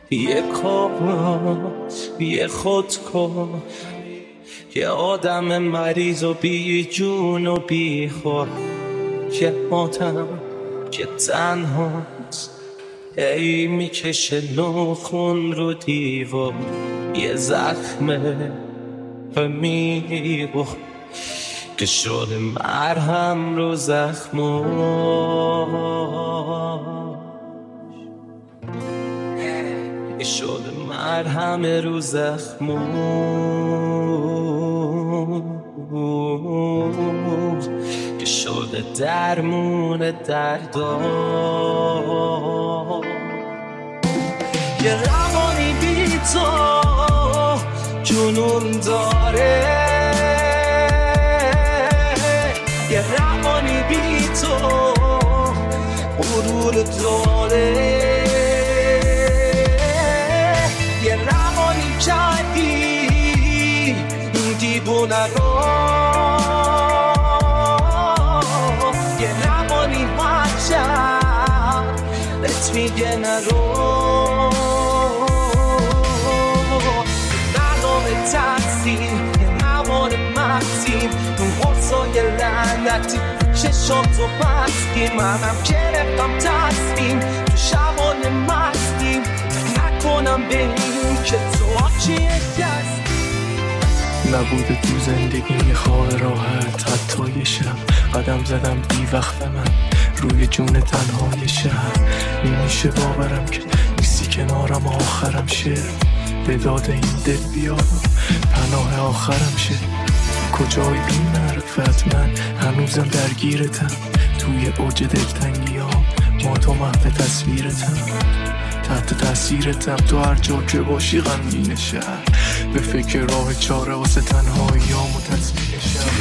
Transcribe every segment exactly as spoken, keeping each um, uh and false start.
یه کن یه خود کن، یه آدم مریض و بی جون و بی خود، یه آدم که تنهاست ای میکشه نخون رو دیوار، یه زخمه و میگو که شده مرهم رو زخماش، که شده مرهم رو زخماش، که شده درمون درداش. یه روانی بی تو جنون داره، یه روانی بی تو غرور داره، یه روانی کردی این دیوونه رو، یه روانی بچم بهت میگه نرو، تقصیر یه نوار مقصیم اون غصای لعنتی چشاتو بستی، منم گرفتم تصمیم تو شبان مستیم نکنم به این که تو آچیه دست نبوده تو زندگی خواه راحت. حتی یه شب قدم زدم بی وقت من روی جون تنهای شهر، نمیشه باورم که نیستی کنارم، آخرم شعر به داد این دل بیارم، پناه آخرم شه. کجای بی معرفت من هنوزم درگیرتم، توی اوج دلتنگیام ما تو محو تصویرتم، تحت تاثیرتم تو هر جا که باشی غمگین شهر، به فکر راه چاره واسه تنهاییام و تصویر شهر.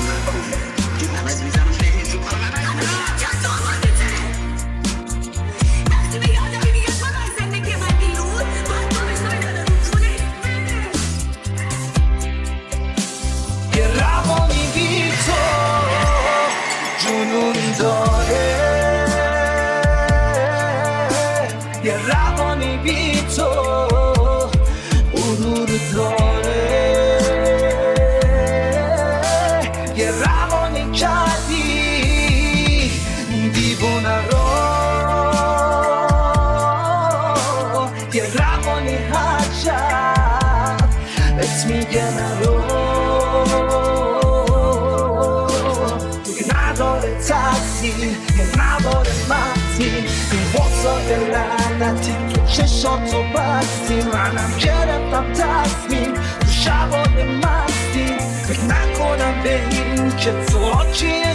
یه روانی بی تو غرور داره، یه روانی کردی دیوونه رو، یه روانی هر شب بهت میگه نرو، دیگه نداره تقصیر یه نداره مقصیر واسه لعنتی تو چشاتو بستی، منم گرفتم تصمیم تو شبان مستی فکر نکنم به این که تو آچیه